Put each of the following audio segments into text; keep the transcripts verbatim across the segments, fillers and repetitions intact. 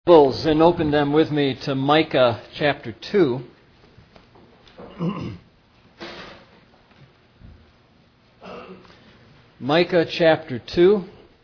Bibles and open them with me to Micah chapter two. Micah chapter two.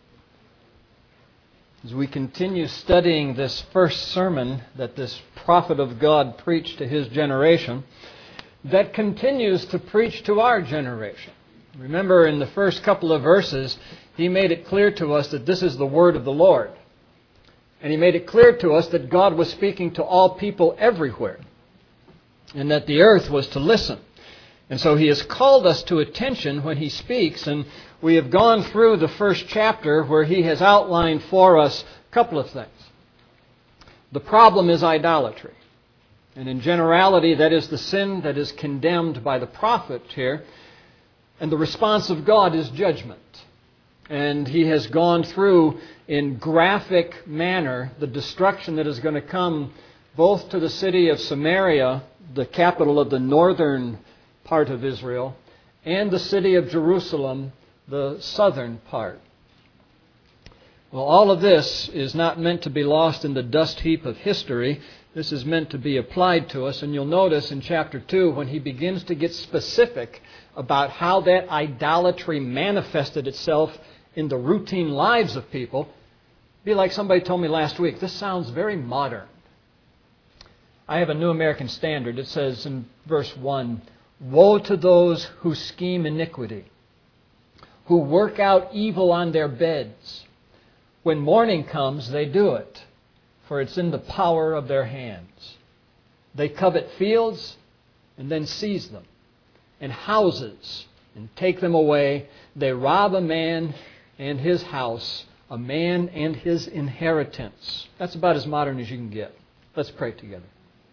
As we continue studying this first sermon that this prophet of God preached to his generation, that continues to preach to our generation. Remember, in the first couple of verses, he made it clear to us that this is the word of the Lord. And he made it clear to us that God was speaking to all people everywhere, and that the earth was to listen. And so he has called us to attention when he speaks, and we have gone through the first chapter where he has outlined for us a couple of things. The problem is idolatry. And in generality, that is the sin that is condemned by the prophet here. And the response of God is judgment. And he has gone through in graphic manner the destruction that is going to come both to the city of Samaria, the capital of the northern part of Israel, and the city of Jerusalem, the southern part. Well, all of this is not meant to be lost in the dust heap of history. This is meant to be applied to us. And you'll notice in chapter two, when he begins to get specific about how that idolatry manifested itself in the routine lives of people, be like somebody told me last week, this sounds very modern. I have a New American Standard. It says in verse one, "Woe to those who scheme iniquity, who work out evil on their beds. When morning comes, they do it, for it's in the power of their hands. They covet fields and then seize them, and houses and take them away. They rob a man and his house, a man and his inheritance." That's about as modern as you can get. Let's pray together.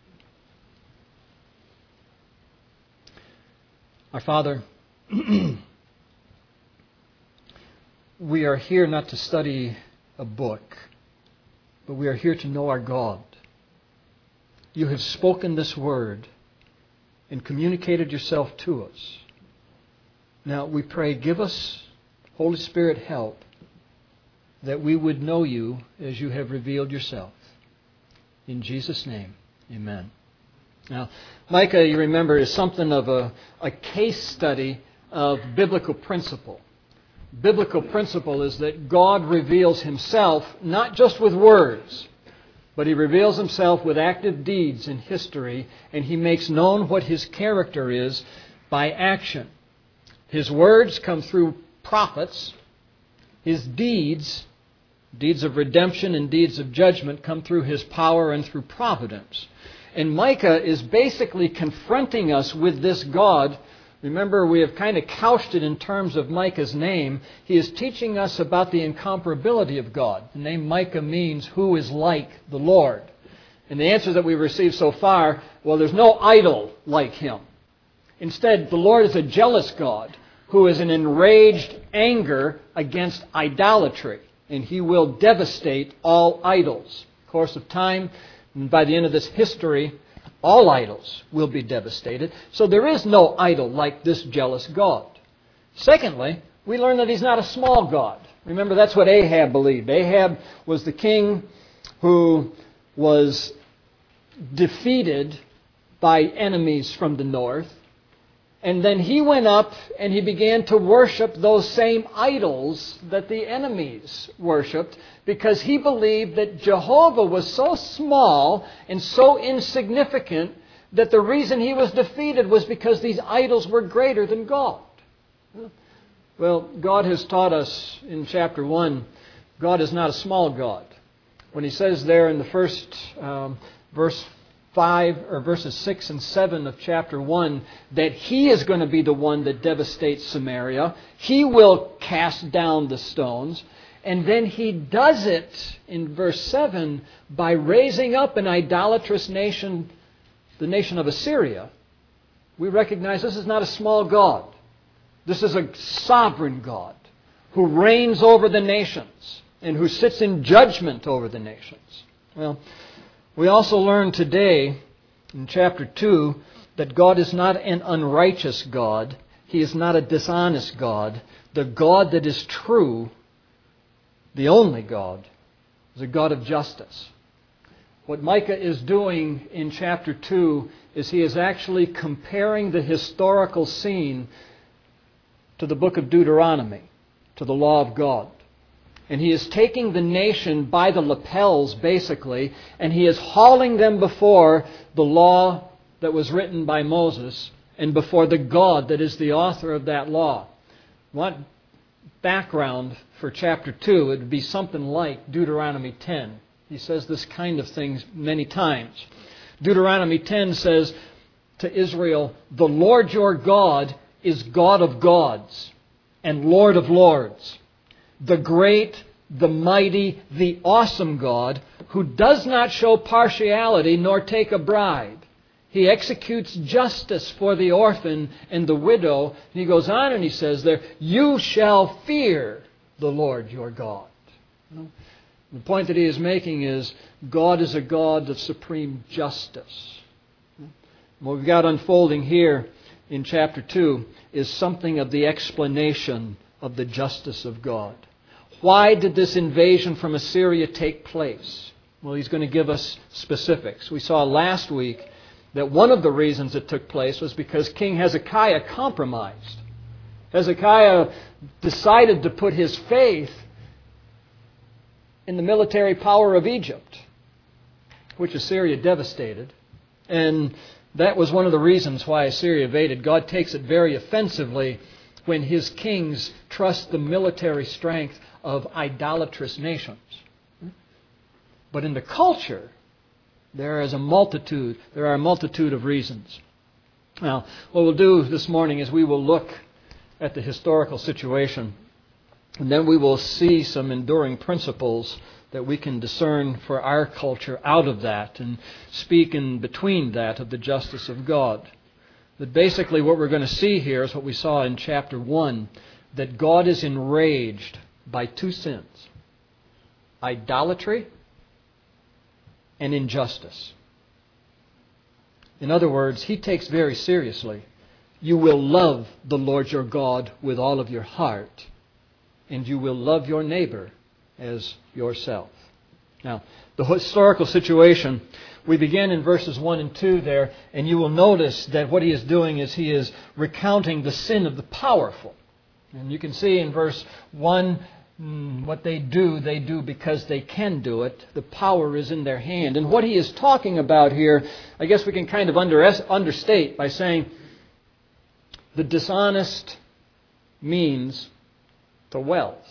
Our Father, we are here not to study a book, but we are here to know our God. You have spoken this word and communicated yourself to us. Now we pray, give us, Holy Spirit, help, that we would know you as you have revealed yourself. In Jesus' name, amen. Now, Micah, you remember, is something of a, a case study of biblical principle. Biblical principle is that God reveals himself not just with words, but he reveals himself with active deeds in history, and he makes known what his character is by action. His words come through prophets. His deeds, deeds of redemption and deeds of judgment, come through his power and through providence. And Micah is basically confronting us with this God. Remember, we have kind of couched it in terms of Micah's name. He is teaching us about the incomparability of God. The name Micah means who is like the Lord. And the answer that we've received so far, well, there's no idol like him. Instead, the Lord is a jealous God who is in enraged anger against idolatry. And he will devastate all idols. In the course of time, and by the end of this history, all idols will be devastated. So there is no idol like this jealous God. Secondly, we learn that he's not a small God. Remember, that's what Ahab believed. Ahab was the king who was defeated by enemies from the north. And then he went up and he began to worship those same idols that the enemies worshipped, because he believed that Jehovah was so small and so insignificant that the reason he was defeated was because these idols were greater than God. Well, God has taught us in chapter one, God is not a small God. When he says there in the first um, verse five or verses six and seven of chapter one that he is going to be the one that devastates Samaria. He will cast down the stones. And then he does it in verse seven by raising up an idolatrous nation, the nation of Assyria. We recognize this is not a small God. This is a sovereign God who reigns over the nations and who sits in judgment over the nations. Well, we also learn today in chapter two that God is not an unrighteous God. He is not a dishonest God. The God that is true, the only God, is a God of justice. What Micah is doing in chapter two is he is actually comparing the historical scene to the book of Deuteronomy, to the law of God. And he is taking the nation by the lapels, basically, and he is hauling them before the law that was written by Moses and before the God that is the author of that law. What background for chapter two? It would be something like Deuteronomy ten. He says this kind of thing many times. Deuteronomy ten says to Israel, "The Lord your God is God of gods and Lord of lords, the great, the mighty, the awesome God, who does not show partiality nor take a bribe. He executes justice for the orphan and the widow." And he goes on and he says there, "You shall fear the Lord your God." The point that he is making is God is a God of supreme justice. What we've got unfolding here in chapter two is something of the explanation of the justice of God. Why did this invasion from Assyria take place? Well, he's going to give us specifics. We saw last week that one of the reasons it took place was because King Hezekiah compromised. Hezekiah decided to put his faith in the military power of Egypt, which Assyria devastated. And that was one of the reasons why Assyria invaded. God takes it very offensively when His kings trust the military strength of idolatrous nations. But in the culture, there is a multitude, there are a multitude of reasons. Now, what we'll do this morning is we will look at the historical situation, and then we will see some enduring principles that we can discern for our culture out of that and speak in between that of the justice of God. But basically what we're going to see here is what we saw in chapter one, that God is enraged by two sins: idolatry and injustice. In other words, He takes very seriously, you will love the Lord your God with all of your heart, and you will love your neighbor as yourself. Now, the historical situation, we begin in verses one and two there, and you will notice that what he is doing is he is recounting the sin of the powerful. And you can see in verse one, what they do, they do because they can do it. The power is in their hand. And what he is talking about here, I guess we can kind of under, understate by saying the dishonest means to wealth.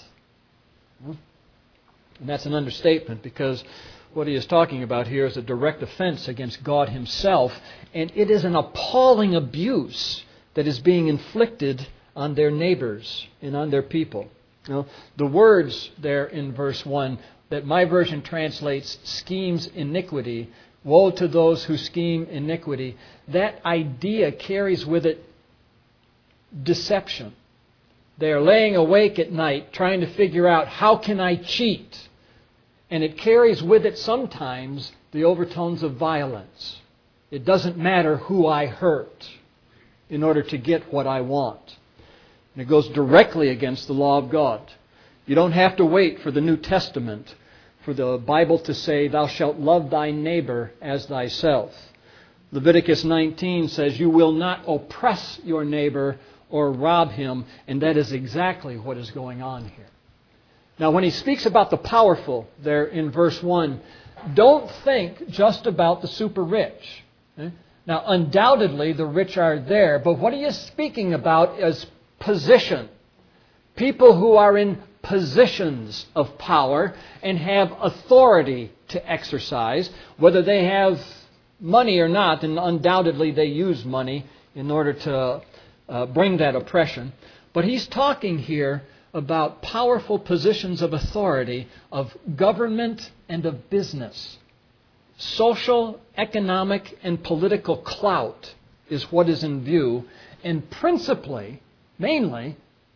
And that's an understatement, because what he is talking about here is a direct offense against God Himself, and it is an appalling abuse that is being inflicted on their neighbors and on their people. Now, the words there in verse one that my version translates schemes iniquity, woe to those who scheme iniquity, that idea carries with it deception. They are laying awake at night trying to figure out, how can I cheat? And it carries with it sometimes the overtones of violence. It doesn't matter who I hurt in order to get what I want. And it goes directly against the law of God. You don't have to wait for the New Testament for the Bible to say, thou shalt love thy neighbor as thyself. Leviticus nineteen says, you will not oppress your neighbor or rob him, and that is exactly what is going on here. Now, when he speaks about the powerful there in verse one, don't think just about the super rich. Okay? Now, undoubtedly, the rich are there, but what he is speaking about is position. People who are in positions of power and have authority to exercise, whether they have money or not, and undoubtedly they use money in order to uh, bring that oppression. But he's talking here about powerful positions of authority, of government and of business. Social, economic, and political clout is what is in view, and principally, mainly,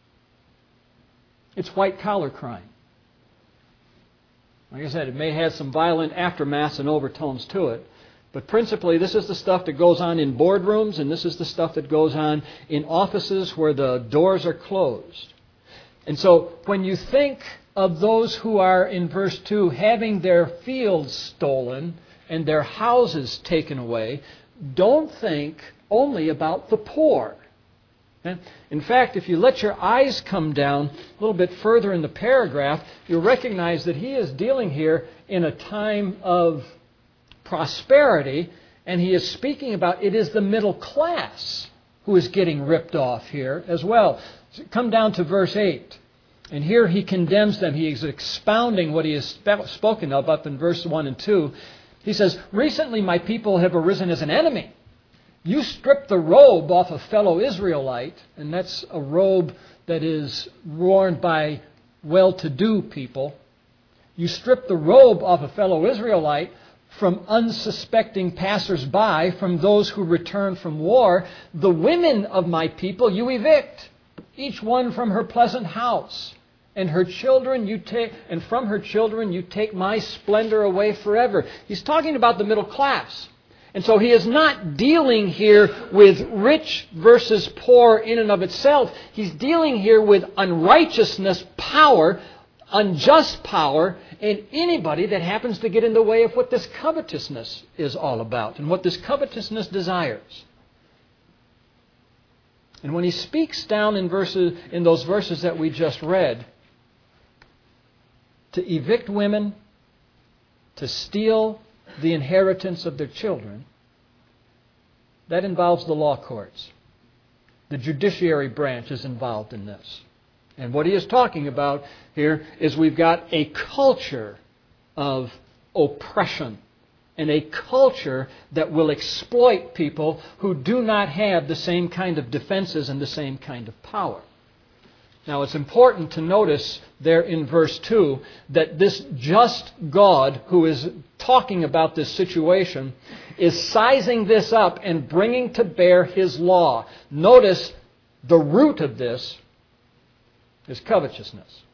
it's white-collar crime. Like I said, it may have some violent aftermaths and overtones to it, but principally this is the stuff that goes on in boardrooms, and this is the stuff that goes on in offices where the doors are closed. And so when you think of those who are in verse two having their fields stolen and their houses taken away, don't think only about the poor. In fact, if you let your eyes come down a little bit further in the paragraph, you'll recognize that he is dealing here in a time of prosperity, and he is speaking about it is the middle class who is getting ripped off here as well. Come down to verse eight. And here he condemns them. He is expounding what he has spoken of up in verse one and two. He says, "Recently my people have arisen as an enemy. You strip the robe off a fellow Israelite," and that's a robe that is worn by well-to-do people. "You strip the robe off a fellow Israelite from unsuspecting passers-by, from those who return from war. The women of my people you evict, each one from her pleasant house. And her children you take, and from her children you take my splendor away forever." He's talking about the middle class. And so he is not dealing here with rich versus poor in and of itself. He's dealing here with unrighteousness, power, unjust power, and anybody that happens to get in the way of what this covetousness is all about and what this covetousness desires. And when he speaks down in verses, in those verses that we just read, to evict women, to steal the inheritance of their children, that involves the law courts. The judiciary branch is involved in this. And what he is talking about here is we've got a culture of oppression and a culture that will exploit people who do not have the same kind of defenses and the same kind of power. Now, it's important to notice there in verse two that this just God who is talking about this situation is sizing this up and bringing to bear His law. Notice the root of this is covetousness.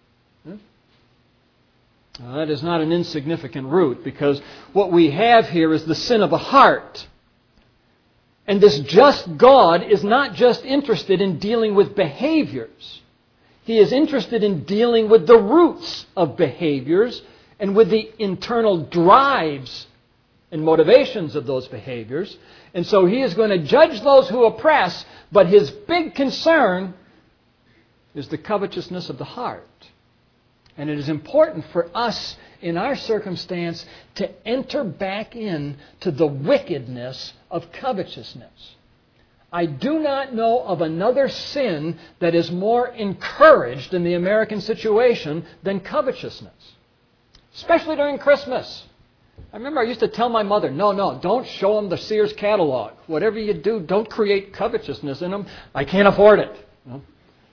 Now, that is not an insignificant root, because what we have here is the sin of the heart. And this just God is not just interested in dealing with behaviors. He is interested in dealing with the roots of behaviors and with the internal drives and motivations of those behaviors. And so He is going to judge those who oppress, but His big concern is the covetousness of the heart. And it is important for us in our circumstance to enter back in to the wickedness of covetousness. I do not know of another sin that is more encouraged in the American situation than covetousness, especially during Christmas. I remember I used to tell my mother, no, no, don't show them the Sears catalog. Whatever you do, don't create covetousness in them. I can't afford it. No.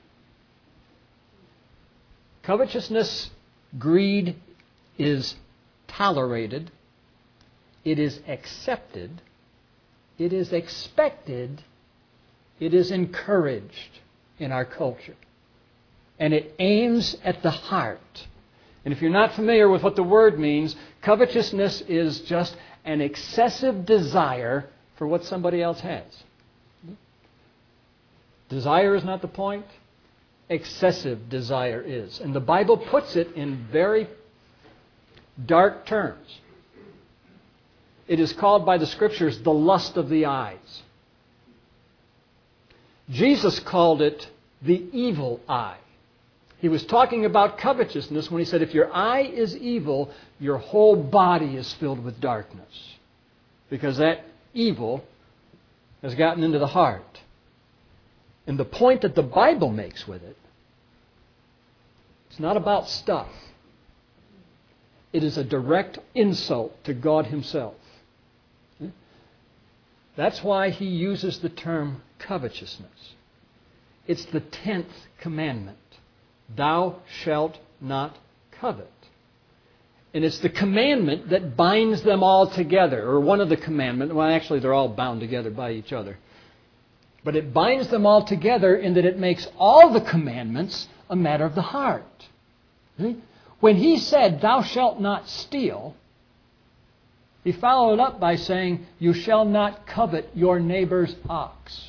Covetousness, greed is tolerated, it is accepted, it is expected, it is encouraged in our culture. And it aims at the heart. And if you're not familiar with what the word means, covetousness is just an excessive desire for what somebody else has. Desire is not the point. Excessive desire is. And the Bible puts it in very dark terms. It is called by the Scriptures the lust of the eyes. Jesus called it the evil eye. He was talking about covetousness when He said, if your eye is evil, your whole body is filled with darkness. Because that evil has gotten into the heart. And the point that the Bible makes with it, it's not about stuff. It is a direct insult to God Himself. That's why He uses the term covetousness. It's the tenth commandment. Thou shalt not covet. And it's the commandment that binds them all together, or one of the commandments. Well, actually, they're all bound together by each other. But it binds them all together in that it makes all the commandments a matter of the heart. When He said, thou shalt not steal, He followed up by saying, you shall not covet your neighbor's ox.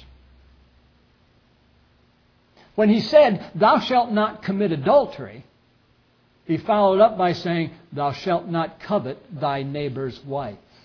When He said, thou shalt not commit adultery, He followed up by saying, thou shalt not covet thy neighbor's wife.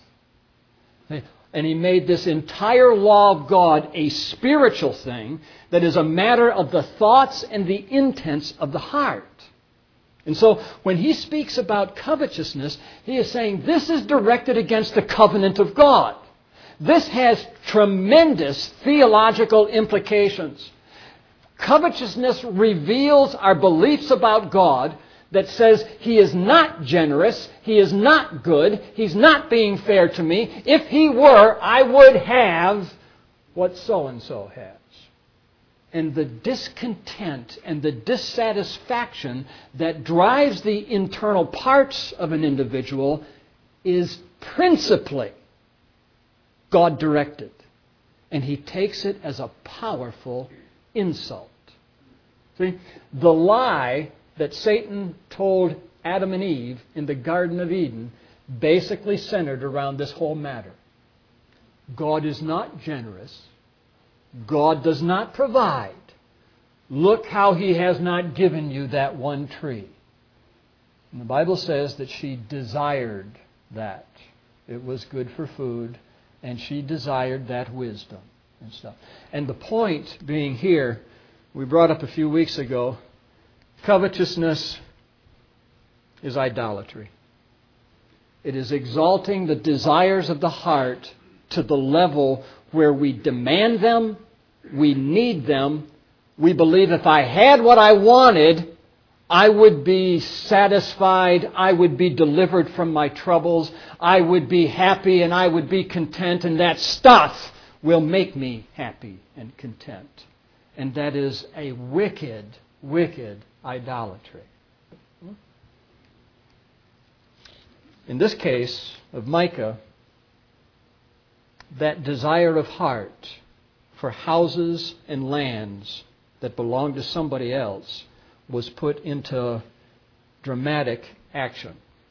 And He made this entire law of God a spiritual thing that is a matter of the thoughts and the intents of the heart. And so when He speaks about covetousness, He is saying this is directed against the covenant of God. This has tremendous theological implications. Covetousness reveals our beliefs about God that says He is not generous, He is not good, He's not being fair to me. If He were, I would have what so-and-so has. And the discontent and the dissatisfaction that drives the internal parts of an individual is principally God-directed. And He takes it as a powerful insult. See, the lie that Satan told Adam and Eve in the Garden of Eden basically centered around this whole matter. God is not generous. God does not provide. Look how He has not given you that one tree. And the Bible says that she desired that. It was good for food, and she desired that wisdom and stuff. And the point being here, we brought up a few weeks ago, covetousness is idolatry. It is exalting the desires of the heart to the level where we demand them, we need them, we believe if I had what I wanted, I would be satisfied, I would be delivered from my troubles, I would be happy and I would be content, and that stuff will make me happy and content. And that is a wicked, wicked idolatry. In this case of Micah, that desire of heart for houses and lands that belonged to somebody else was put into dramatic action.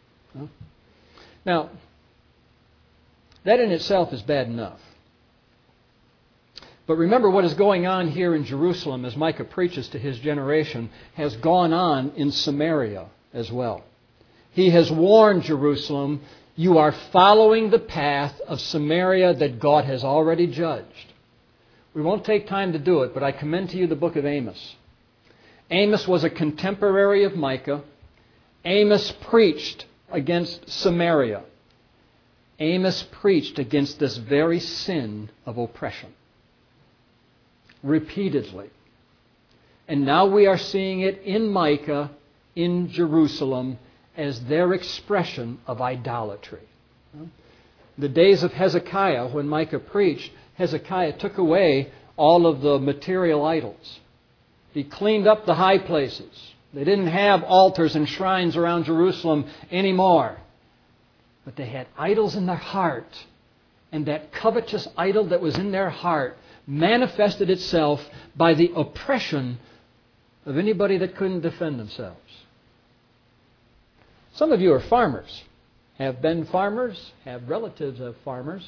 Now, that in itself is bad enough. But remember, what is going on here in Jerusalem as Micah preaches to his generation has gone on in Samaria as well. He has warned Jerusalem, you are following the path of Samaria that God has already judged. We won't take time to do it, but I commend to you the book of Amos. Amos was a contemporary of Micah. Amos preached against Samaria. Amos preached against this very sin of oppression. Repeatedly. And now we are seeing it in Micah, in Jerusalem, as their expression of idolatry. The days of Hezekiah, when Micah preached, Hezekiah took away all of the material idols. He cleaned up the high places. They didn't have altars and shrines around Jerusalem anymore. But they had idols in their heart. And that covetous idol that was in their heart manifested itself by the oppression of anybody that couldn't defend themselves. Some of you are farmers, have been farmers, have relatives of farmers.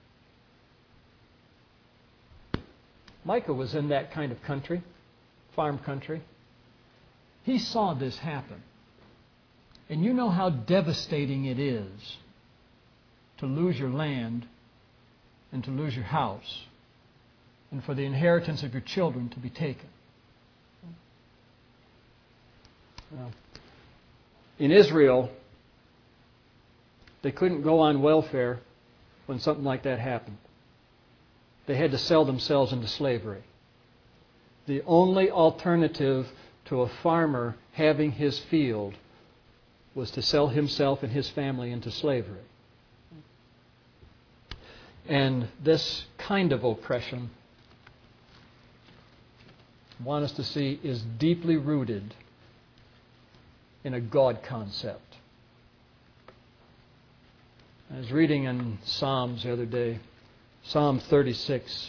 Micah was in that kind of country, farm country. He saw this happen. And you know how devastating it is to lose your land and to lose your house and for the inheritance of your children to be taken. Well, in Israel, they couldn't go on welfare when something like that happened. They had to sell themselves into slavery. The only alternative to a farmer having his field was to sell himself and his family into slavery. And this kind of oppression, I want us to see, is deeply rooted in a God concept. I was reading in Psalms the other day, Psalm thirty-six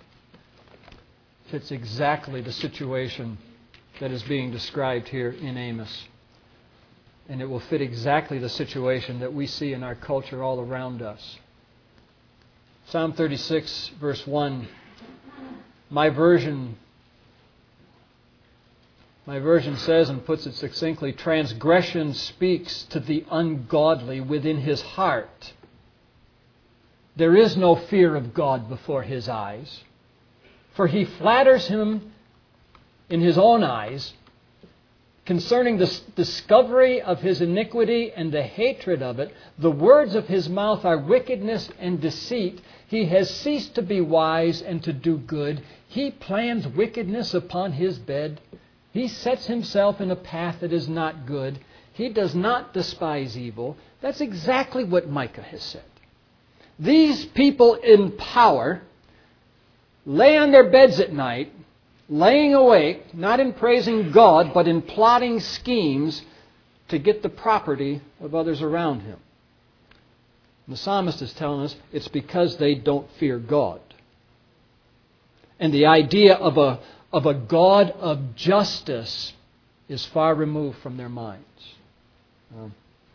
fits exactly the situation that is being described here in Amos. And it will fit exactly the situation that we see in our culture all around us. Psalm thirty-six, verse one, my version My version says and puts it succinctly, transgression speaks to the ungodly within his heart. there is no fear of God before his eyes. For he flatters him in his own eyes concerning the discovery of his iniquity and the hatred of it. The words of his mouth are wickedness and deceit. He has ceased to be wise and to do good. He plans wickedness upon his bed. He sets himself in a path that is not good. He does not despise evil. That's exactly what Micah has said. These people in power lay on their beds at night, laying awake, not in praising God, but in plotting schemes to get the property of others around him. The psalmist is telling us it's because they don't fear God. And the idea of a, of a God of justice is far removed from their minds. Um,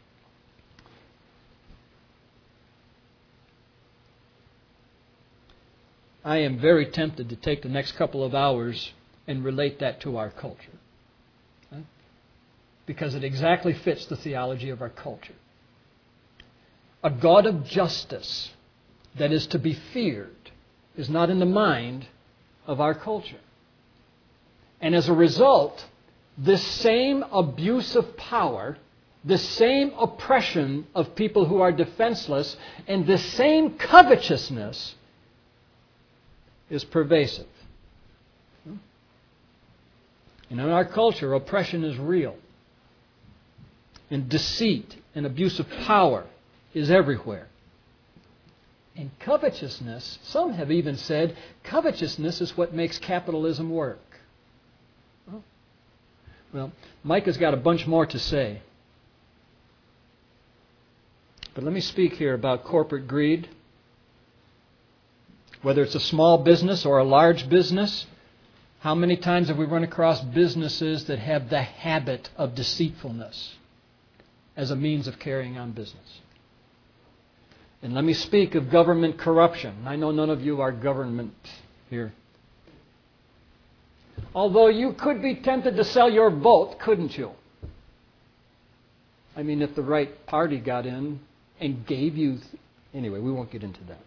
I am very tempted to take the next couple of hours and relate that to our culture. Huh? Because it exactly fits the theology of our culture. A God of justice that is to be feared is not in the mind of our culture. And as a result, this same abuse of power, this same oppression of people who are defenseless, and this same covetousness is pervasive. And in our culture, oppression is real. And deceit and abuse of power is everywhere. And covetousness, some have even said, covetousness is what makes capitalism work. Well, Micah's got a bunch more to say. But let me speak here about corporate greed. Whether it's a small business or a large business, how many times have we run across businesses that have the habit of deceitfulness as a means of carrying on business? And let me speak of government corruption. I know none of you are government here. Although you could be tempted to sell your vote, couldn't you? I mean, if the right party got in and gave you... Th- anyway, we won't get into that.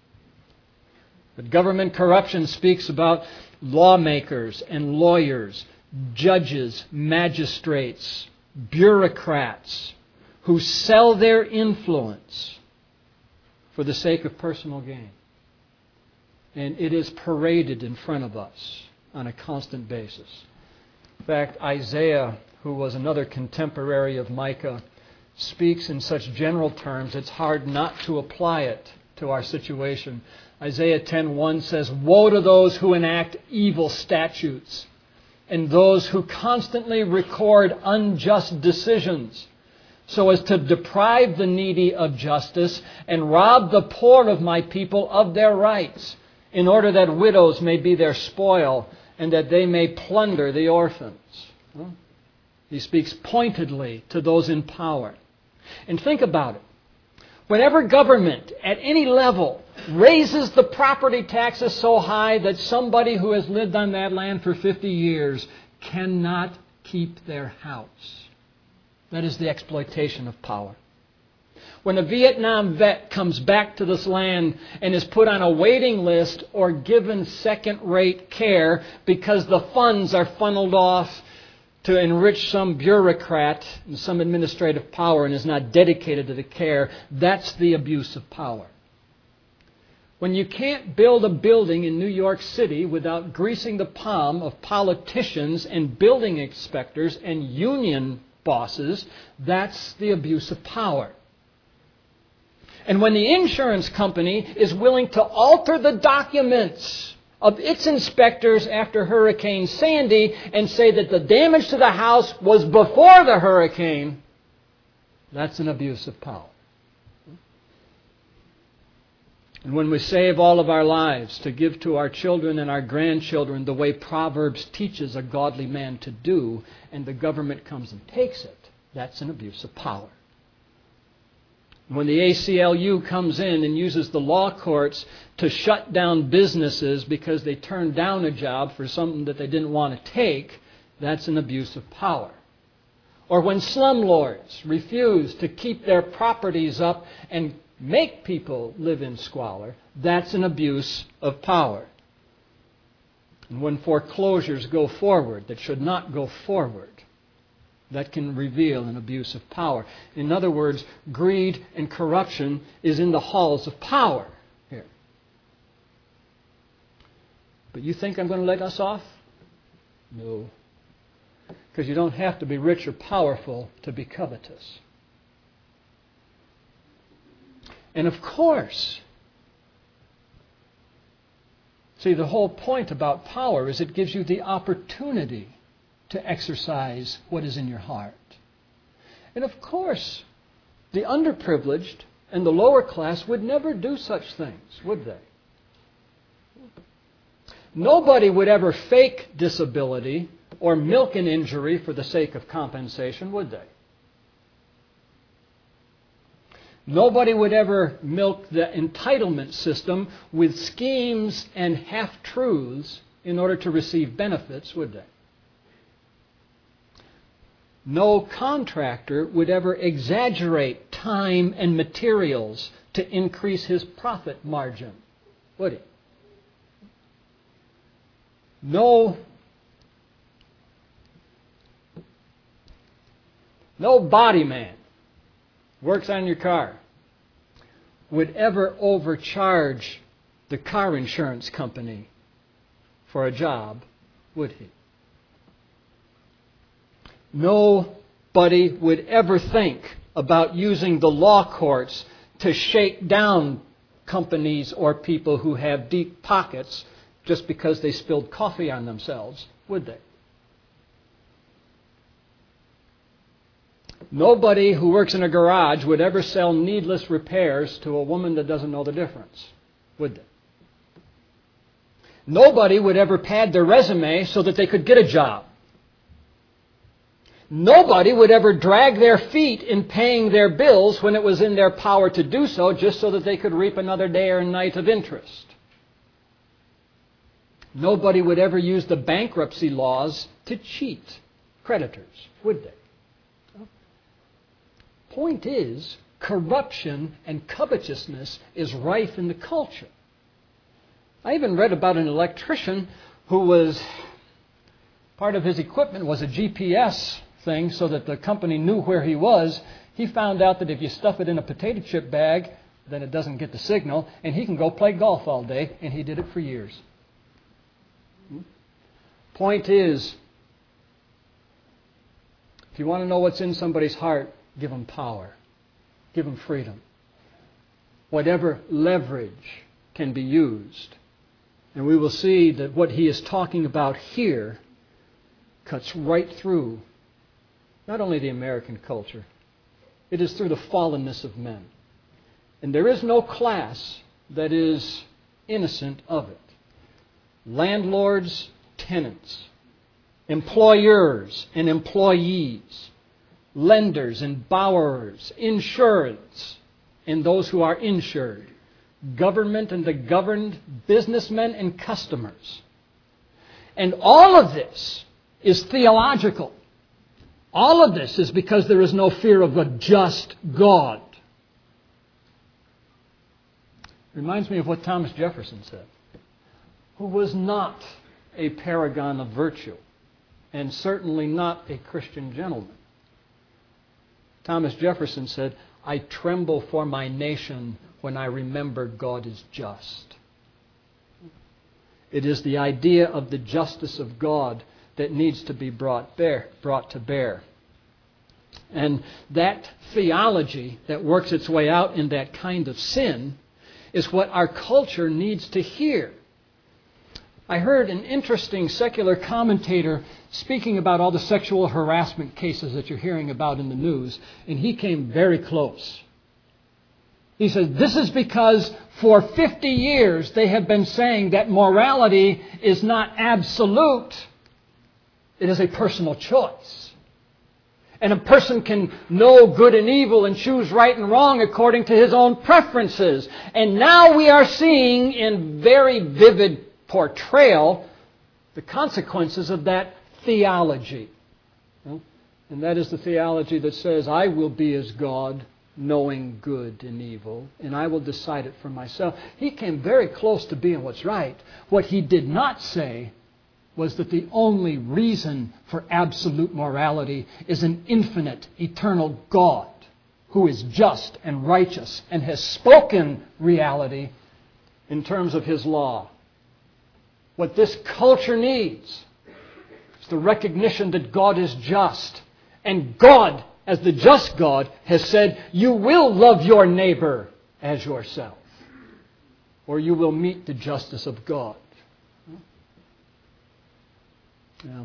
But government corruption speaks about lawmakers and lawyers, judges, magistrates, bureaucrats who sell their influence for the sake of personal gain. And it is paraded in front of us on a constant basis. In fact, Isaiah, who was another contemporary of Micah, speaks in such general terms it's hard not to apply it to our situation. Isaiah ten one says, "Woe to those who enact evil statutes and those who constantly record unjust decisions, so as to deprive the needy of justice and rob the poor of my people of their rights, in order that widows may be their spoil and that they may plunder the orphans." Well, he speaks pointedly to those in power. And think about it. Whenever government at any level raises the property taxes so high that somebody who has lived on that land for fifty years cannot keep their house, that is the exploitation of power. When a Vietnam vet comes back to this land and is put on a waiting list or given second-rate care because the funds are funneled off to enrich some bureaucrat and some administrative power and is not dedicated to the care, that's the abuse of power. When you can't build a building in New York City without greasing the palm of politicians and building inspectors and union bosses, that's the abuse of power. And when the insurance company is willing to alter the documents of its inspectors after Hurricane Sandy and say that the damage to the house was before the hurricane, that's an abuse of power. And when we save all of our lives to give to our children and our grandchildren the way Proverbs teaches a godly man to do, and the government comes and takes it, that's an abuse of power. When the A C L U comes in and uses the law courts to shut down businesses because they turned down a job for something that they didn't want to take, that's an abuse of power. Or when slumlords refuse to keep their properties up and make people live in squalor, that's an abuse of power. And when foreclosures go forward that should not go forward, that can reveal an abuse of power. In other words, greed and corruption is in the halls of power here. But you think I'm going to let us off? No. Because you don't have to be rich or powerful to be covetous. And of course, see, the whole point about power is it gives you the opportunity to exercise what is in your heart. And of course, the underprivileged and the lower class would never do such things, would they? Nobody would ever fake disability or milk an injury for the sake of compensation, would they? Nobody would ever milk the entitlement system with schemes and half-truths in order to receive benefits, would they? No contractor would ever exaggerate time and materials to increase his profit margin, would he? No, no body man works on your car would ever overcharge the car insurance company for a job, would he? Nobody would ever think about using the law courts to shake down companies or people who have deep pockets just because they spilled coffee on themselves, would they? Nobody who works in a garage would ever sell needless repairs to a woman that doesn't know the difference, would they? Nobody would ever pad their resume so that they could get a job. Nobody would ever drag their feet in paying their bills when it was in their power to do so, just so that they could reap another day or night of interest. Nobody would ever use the bankruptcy laws to cheat creditors, would they? Point is, corruption and covetousness is rife in the culture. I even read about an electrician who was, part of his equipment was a G P S thing so that the company knew where he was. He found out that if you stuff it in a potato chip bag, then it doesn't get the signal, and he can go play golf all day, and he did it for years. Point is, if you want to know what's in somebody's heart, give them power. Give them freedom. Whatever leverage can be used. And we will see that what he is talking about here cuts right through not only the American culture, it is through the fallenness of men. And there is no class that is innocent of it. Landlords, tenants, employers and employees, lenders and borrowers, insurance and those who are insured, government and the governed, businessmen and customers. And all of this is theological. All of this is because there is no fear of a just God. Reminds me of what Thomas Jefferson said, who was not a paragon of virtue and certainly not a Christian gentleman. Thomas Jefferson said, "I tremble for my nation when I remember God is just." It is the idea of the justice of God that needs to be brought bear, brought to bear. And that theology that works its way out in that kind of sin is what our culture needs to hear. I heard an interesting secular commentator speaking about all the sexual harassment cases that you're hearing about in the news, and he came very close. He said, this is because for fifty years they have been saying that morality is not absolute. It is a personal choice. And a person can know good and evil and choose right and wrong according to his own preferences. And now we are seeing in very vivid portrayal the consequences of that theology. And that is the theology that says, I will be as God knowing good and evil, and I will decide it for myself. He came very close to being what's right. What he did not say was that the only reason for absolute morality is an infinite, eternal God who is just and righteous and has spoken reality in terms of His law. What this culture needs is the recognition that God is just. And God, as the just God, has said, you will love your neighbor as yourself, or you will meet the justice of God. Yeah.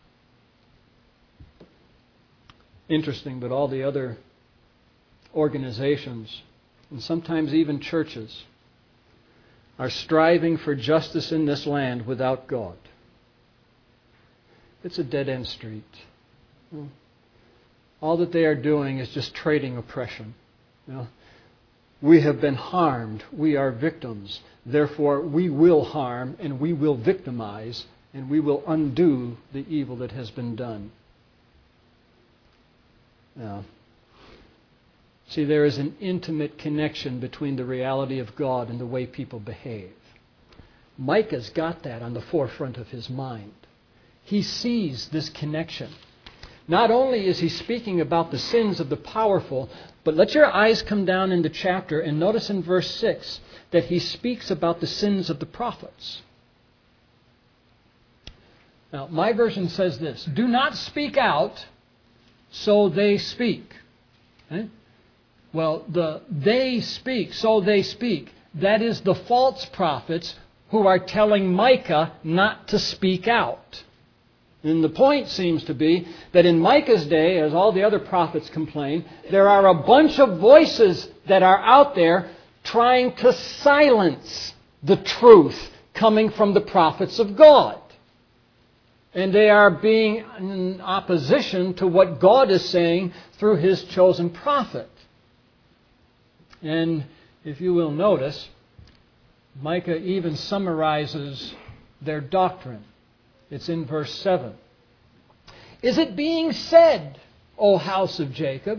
Interesting, but all the other organizations, and sometimes even churches, are striving for justice in this land without God. It's a dead-end street. All that they are doing is just trading oppression. You know, we have been harmed. We are victims. Therefore, we will harm and we will victimize and we will undo the evil that has been done. Now, see, there is an intimate connection between the reality of God and the way people behave. Micah's got that on the forefront of his mind. He sees this connection. Not only is he speaking about the sins of the powerful, but let your eyes come down in the chapter and notice in verse six that he speaks about the sins of the prophets. Now, my version says this: do not speak out, so they speak. Okay? Well, the they speak, so they speak. That is the false prophets who are telling Micah not to speak out. And the point seems to be that in Micah's day, as all the other prophets complain, there are a bunch of voices that are out there trying to silence the truth coming from the prophets of God. And they are being in opposition to what God is saying through His chosen prophet. And if you will notice, Micah even summarizes their doctrine. It's in verse seven. Is it being said, O house of Jacob,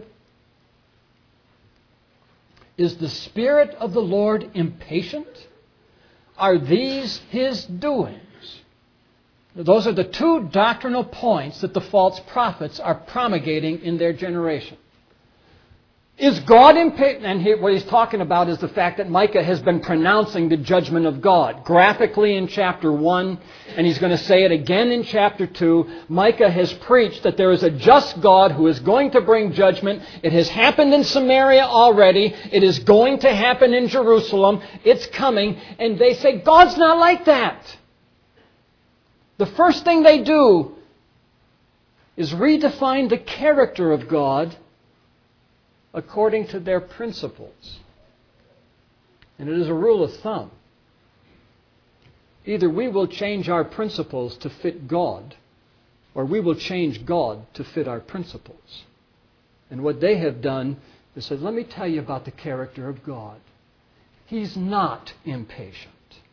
is the Spirit of the Lord impatient? Are these His doings? Those are the two doctrinal points that the false prophets are promulgating in their generation. Is God impatient? And here, what he's talking about is the fact that Micah has been pronouncing the judgment of God graphically in chapter one, and he's going to say it again in chapter two. Micah has preached that there is a just God who is going to bring judgment. It has happened in Samaria already. It is going to happen in Jerusalem. It's coming. And they say, God's not like that. The first thing they do is redefine the character of God according to their principles. And it is a rule of thumb. Either we will change our principles to fit God, or we will change God to fit our principles. And what they have done is said, let me tell you about the character of God. He's not impatient.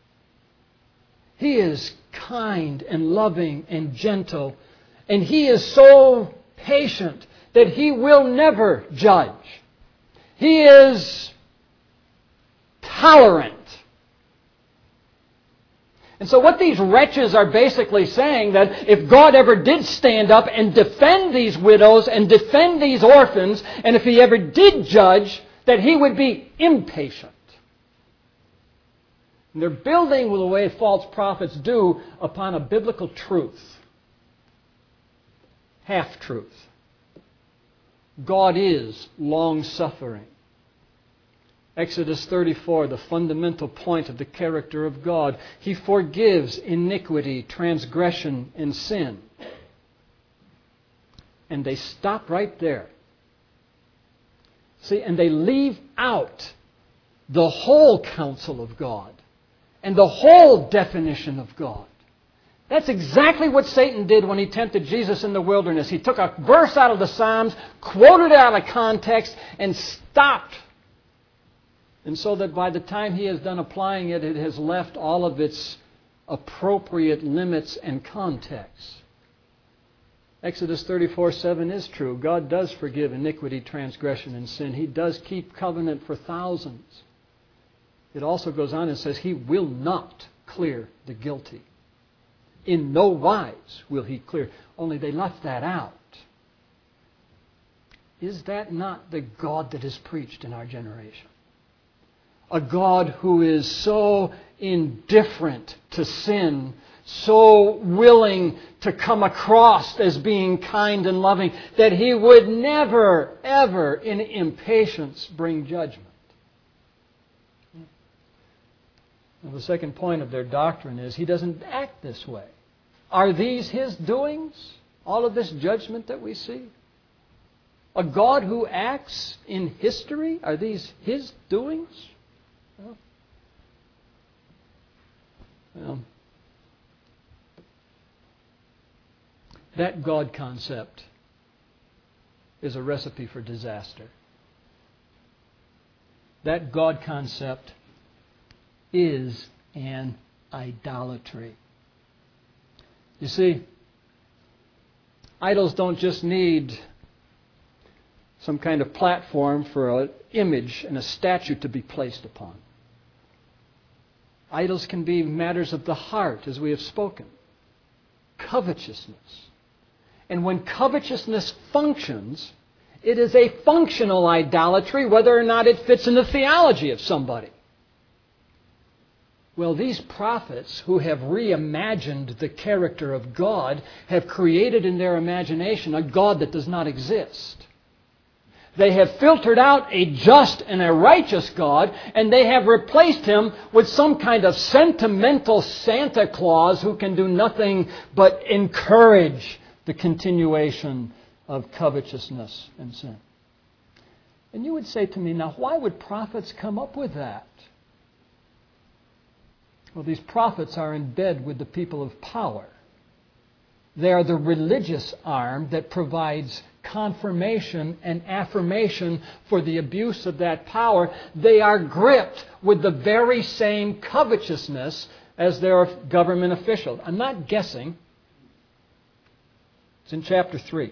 He is kind and loving and gentle. And He is so patient that He will never judge. He is tolerant. And so what these wretches are basically saying, that if God ever did stand up and defend these widows and defend these orphans, and if He ever did judge, that He would be impatient. And they're building the way false prophets do upon a biblical truth. Half-truth. God is long-suffering. Exodus thirty-four, the fundamental point of the character of God. He forgives iniquity, transgression, and sin. And they stop right there. See, and they leave out the whole counsel of God and the whole definition of God. That's exactly what Satan did when he tempted Jesus in the wilderness. He took a verse out of the Psalms, quoted it out of context, and stopped. And so that by the time he has done applying it, it has left all of its appropriate limits and context. Exodus thirty-four seven is true. God does forgive iniquity, transgression, and sin. He does keep covenant for thousands. It also goes on and says He will not clear the guilty. In no wise will He clear. Only they left that out. Is that not the God that is preached in our generation? A God who is so indifferent to sin, so willing to come across as being kind and loving, that He would never, ever in impatience bring judgment. Well, the second point of their doctrine is He doesn't act this way. Are these His doings? All of this judgment that we see? A God who acts in history? Are these His doings? Well, well, that God concept is a recipe for disaster. That God concept is an idolatry. You see, idols don't just need some kind of platform for an image and a statue to be placed upon. Idols can be matters of the heart, as we have spoken. Covetousness. And when covetousness functions, it is a functional idolatry, whether or not it fits in the theology of somebody. Well, these prophets who have reimagined the character of God have created in their imagination a God that does not exist. They have filtered out a just and a righteous God, and they have replaced Him with some kind of sentimental Santa Claus who can do nothing but encourage the continuation of covetousness and sin. And you would say to me, now why would prophets come up with that? Well, these prophets are in bed with the people of power. They are the religious arm that provides confirmation and affirmation for the abuse of that power. They are gripped with the very same covetousness as their government officials. I'm not guessing. It's in chapter three.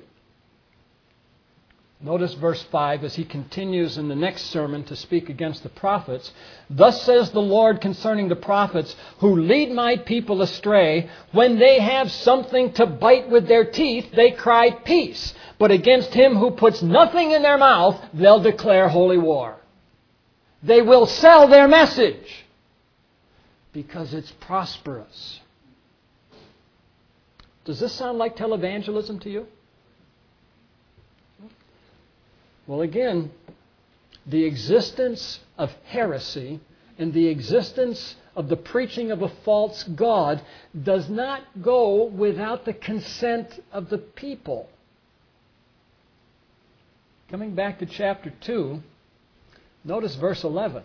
Notice verse five as he continues in the next sermon to speak against the prophets. Thus says the Lord concerning the prophets who lead my people astray. When they have something to bite with their teeth, they cry peace. But against him who puts nothing in their mouth, they'll declare holy war. They will sell their message because it's prosperous. Does this sound like televangelism to you? Well, again, the existence of heresy and the existence of the preaching of a false God does not go without the consent of the people. Coming back to chapter two, notice verse eleven.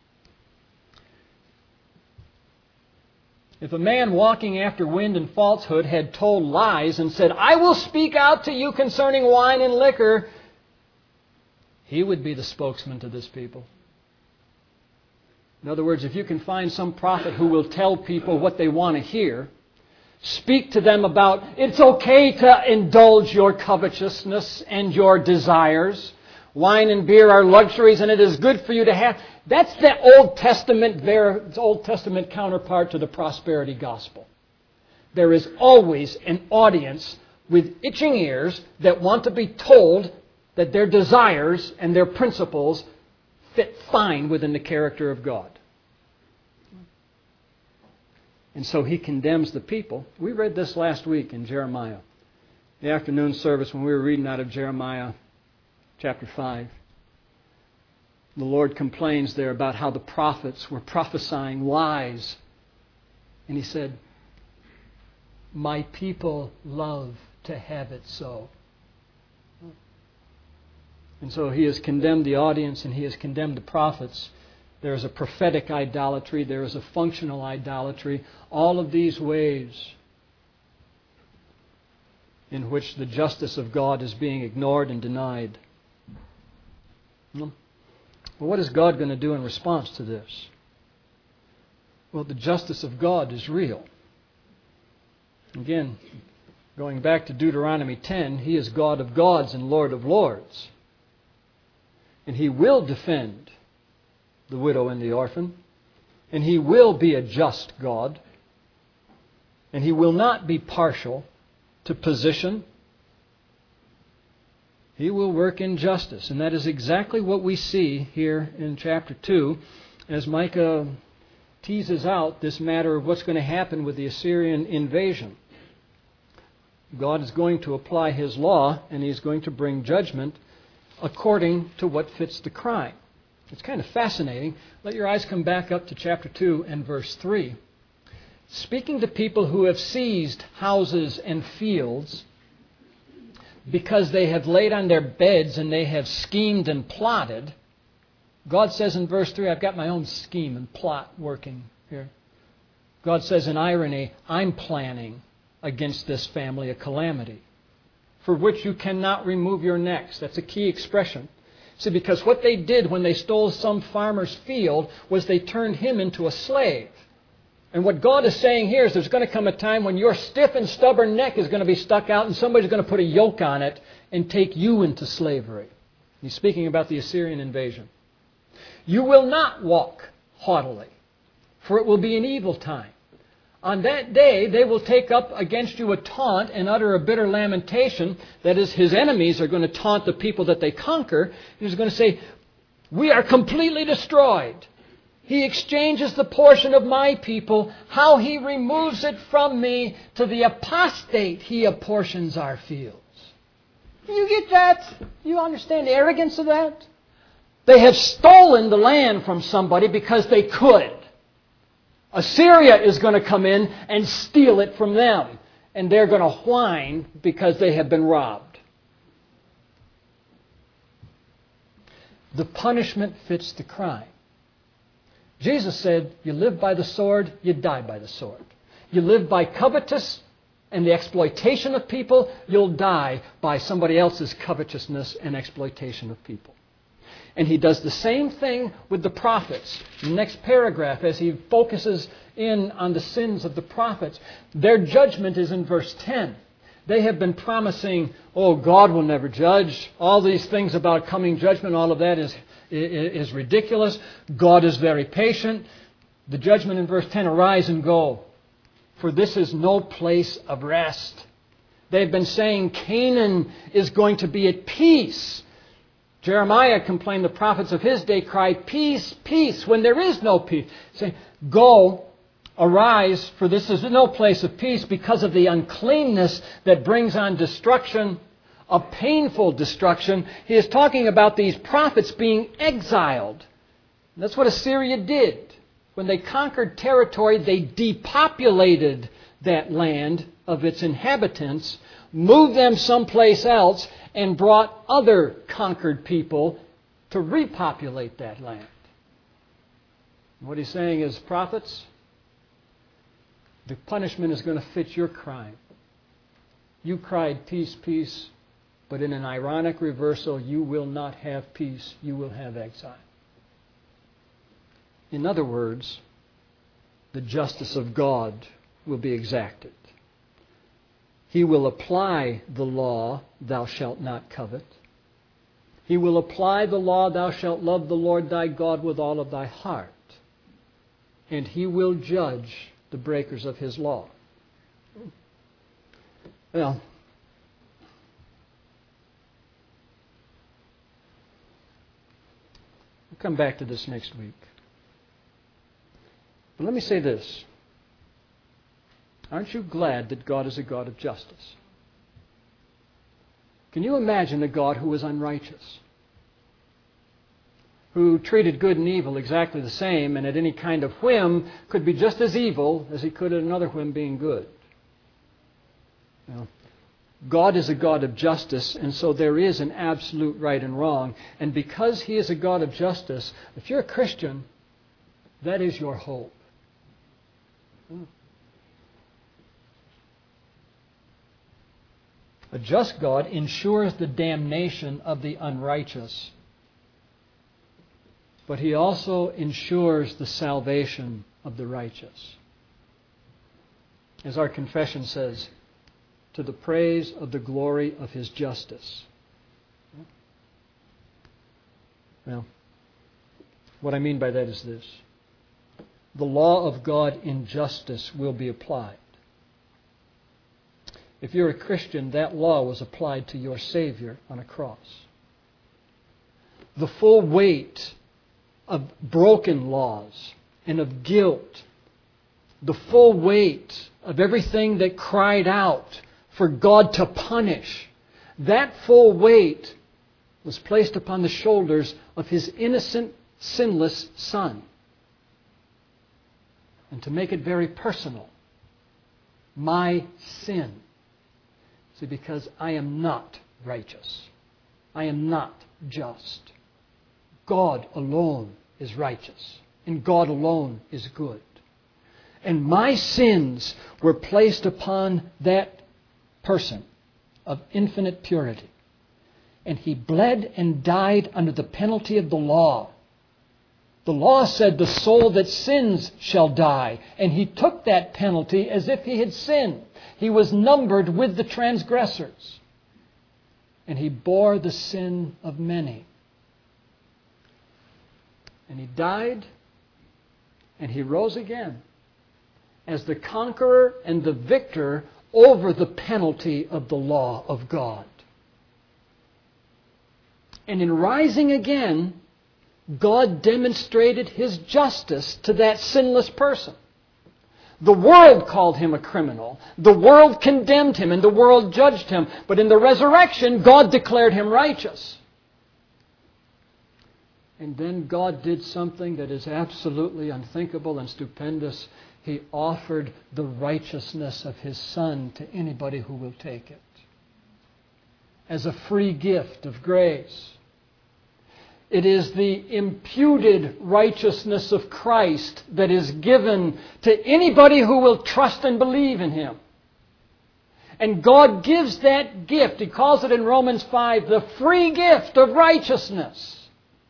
If a man walking after wind and falsehood had told lies and said, I will speak out to you concerning wine and liquor, he would be the spokesman to this people. In other words, if you can find some prophet who will tell people what they want to hear, speak to them about it's okay to indulge your covetousness and your desires. Wine and beer are luxuries and it is good for you to have. That's the Old Testament, their Old Testament counterpart to the prosperity gospel. There is always an audience with itching ears that want to be told that their desires and their principles fit fine within the character of God. And so he condemns the people. We read this last week in Jeremiah. The afternoon service when we were reading out of Jeremiah chapter five. The Lord complains there about how the prophets were prophesying lies. And he said, my people love to have it so. And so he has condemned the audience and he has condemned the prophets. There is a prophetic idolatry. There is a functional idolatry. All of these ways in which the justice of God is being ignored and denied. Well, what is God going to do in response to this? Well, the justice of God is real. Again, Going back to Deuteronomy ten, He is God of gods and Lord of lords. And He will defend the widow and the orphan. And He will be a just God. And He will not be partial to position. He will work in justice. And that is exactly what we see here in chapter two as Micah teases out this matter of what's going to happen with the Assyrian invasion. God is going to apply His law, and He's going to bring judgment according to what fits the crime. It's kind of fascinating. Let your eyes come back up to chapter two and verse three. Speaking to people who have seized houses and fields because they have laid on their beds and they have schemed and plotted, God says in verse three, I've got my own scheme and plot working here. God says in irony, I'm planning against this family a calamity for which you cannot remove your necks. That's a key expression. See, because what they did when they stole some farmer's field was they turned him into a slave. And what God is saying here is there's going to come a time when your stiff and stubborn neck is going to be stuck out and somebody's going to put a yoke on it and take you into slavery. He's speaking about the Assyrian invasion. You will not walk haughtily, for it will be an evil time. On that day, they will take up against you a taunt and utter a bitter lamentation. That is, His enemies are going to taunt the people that they conquer. He's going to say, we are completely destroyed. He exchanges the portion of my people. How He removes it from me. To the apostate He apportions our fields. You get that? You understand the arrogance of that? They have stolen the land from somebody because they could. Assyria is going to come in and steal it from them. And they're going to whine because they have been robbed. The punishment fits the crime. Jesus said, you live by the sword, you die by the sword. You live by covetous and the exploitation of people, you'll die by somebody else's covetousness and exploitation of people. And He does the same thing with the prophets. The next paragraph, as He focuses in on the sins of the prophets, their judgment is in verse ten. They have been promising, oh, God will never judge. All these things about coming judgment, all of that is, is ridiculous. God is very patient. The judgment in verse ten, arise and go, for this is no place of rest. They've been saying Canaan is going to be at peace. Jeremiah complained, the prophets of his day cried, peace, peace, when there is no peace. Saying, go, arise, for this is no place of peace because of the uncleanness that brings on destruction, a painful destruction. He is talking about these prophets being exiled. That's what Assyria did. When they conquered territory, they depopulated that land of its inhabitants, moved them someplace else, and brought other conquered people to repopulate that land. What he's saying is, prophets, the punishment is going to fit your crime. You cried peace, peace, but in an ironic reversal, you will not have peace, you will have exile. In other words, the justice of God will be exacted. He will apply the law, thou shalt not covet. He will apply the law, thou shalt love the Lord thy God with all of thy heart. And He will judge the breakers of His law. Well, we'll come back to this next week. But let me say this. Aren't you glad that God is a God of justice? Can you imagine a God who was unrighteous? Who treated good and evil exactly the same, and at any kind of whim could be just as evil as He could at another whim being good? Well, God is a God of justice, and so there is an absolute right and wrong. And because He is a God of justice, if you're a Christian, that is your hope. A just God ensures the damnation of the unrighteous, but He also ensures the salvation of the righteous. As our confession says, to the praise of the glory of His justice. Well, what I mean by that is this. The law of God in justice will be applied. If you're a Christian, that law was applied to your Savior on a cross. The full weight of broken laws and of guilt, the full weight of everything that cried out for God to punish, that full weight was placed upon the shoulders of His innocent, sinless Son. And to make it very personal, my sin. See, because I am not righteous. I am not just. God alone is righteous. And God alone is good. And my sins were placed upon that person of infinite purity. And He bled and died under the penalty of the law. The law said the soul that sins shall die. And He took that penalty as if He had sinned. He was numbered with the transgressors. And He bore the sin of many. And He died and He rose again as the conqueror and the victor over the penalty of the law of God. And in rising again, God demonstrated His justice to that sinless person. The world called him a criminal. The world condemned him and the world judged him. But in the resurrection, God declared him righteous. And then God did something that is absolutely unthinkable and stupendous. He offered the righteousness of His Son to anybody who will take it, as a free gift of grace. It is the imputed righteousness of Christ that is given to anybody who will trust and believe in Him. And God gives that gift. He calls it in Romans five the free gift of righteousness.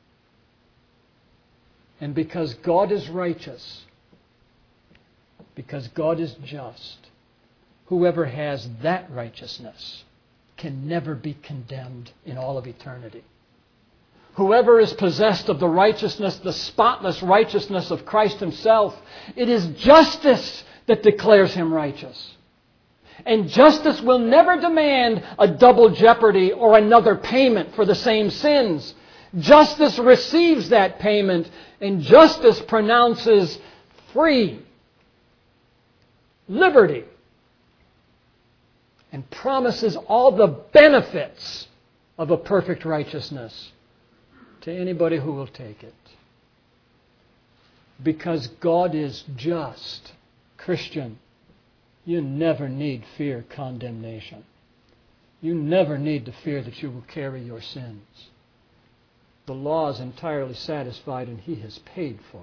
And because God is righteous, because God is just, whoever has that righteousness can never be condemned in all of eternity. Whoever is possessed of the righteousness, the spotless righteousness of Christ Himself, it is justice that declares him righteous. And justice will never demand a double jeopardy or another payment for the same sins. Justice receives that payment, and justice pronounces free, liberty, and promises all the benefits of a perfect righteousness to anybody who will take it. Because God is just, Christian, you never need fear condemnation. You never need to fear that you will carry your sins. The law is entirely satisfied and He has paid for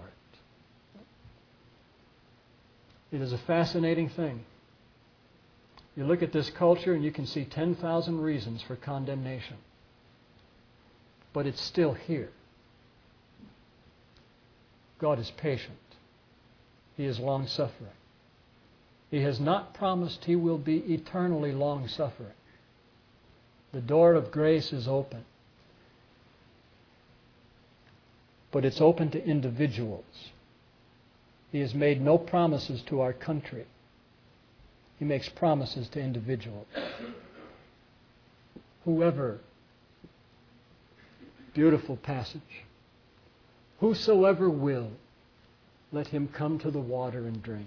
it. It is a fascinating thing. You look at this culture and you can see ten thousand reasons for condemnation. But it's still here. God is patient. He is long-suffering. He has not promised He will be eternally long-suffering. The door of grace is open. But it's open to individuals. He has made no promises to our country. He makes promises to individuals. Whoever, beautiful passage, whosoever will, let him come to the water and drink.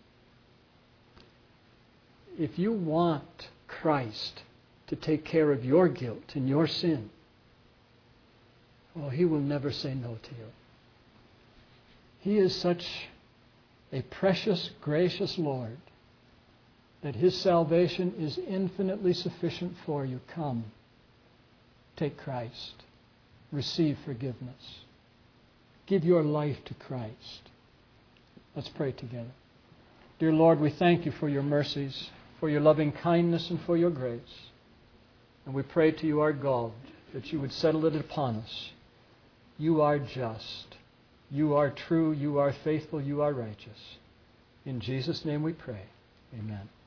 If you want Christ to take care of your guilt and your sin, well, He will never say no to you. He is such a precious, gracious Lord that His salvation is infinitely sufficient for you. Come, take Christ. Receive forgiveness. Give your life to Christ. Let's pray together. Dear Lord, we thank You for Your mercies, for Your loving kindness, and for Your grace. And we pray to You, our God, that You would settle it upon us. You are just. You are true. You are faithful. You are righteous. In Jesus' name we pray. Amen.